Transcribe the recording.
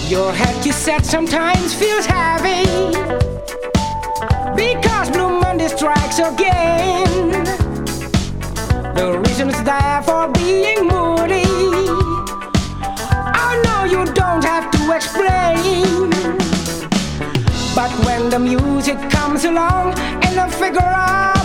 Your head, you said, sometimes feels heavy because Blue Monday strikes again. The reason is there for being moody. Oh no, you don't have to explain. But when the music comes along and I figure out